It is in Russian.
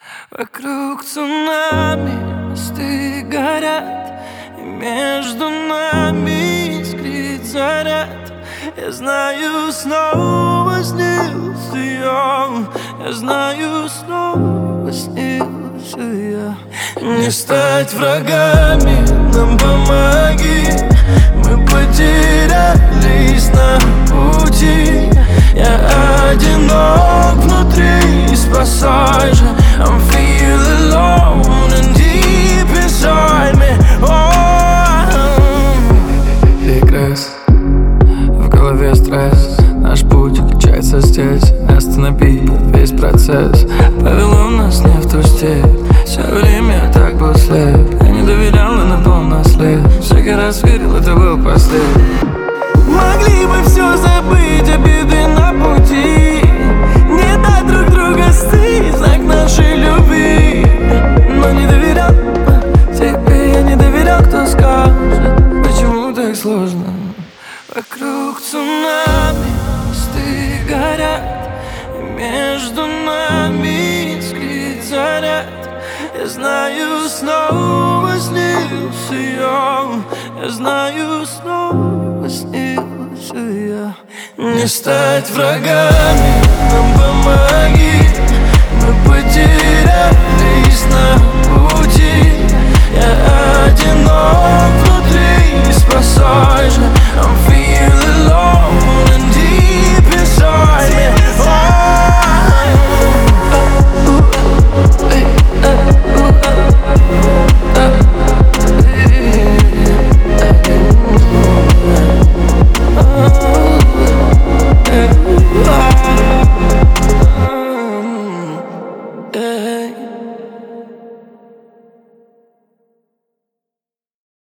Вокруг цунами мосты горят, и между нами искрит заряд. Я знаю, снова снился я, я знаю, снова снился я. Не стать врагами, нам помоги, мы потерялись на пути. Я одинок внутри, спасай же. I'm feeling alone and deep inside me. Регресс, в голове стресс. Наш путь кончается здесь. Не останови весь процесс. Повело нас не в ту степь. Все время я так был слеп. Я не доверял и напал на след. Всякий раз верил, это был последний. Могли бы все забыть, обиды на пути. Не дать друг друга стыть, знак нашей любви. Но не доверял тебе, я не доверял, кто скажет, почему так сложно. Вокруг цунами мосты горят, и между нами искрит заряд. Я знаю, снова снился я знаю, снова снился я. Не стать врагами, нам помоги, мы потерялись на пути. Я одинок внутри, спасай же. I'm feeling alone and deep inside me. Hey.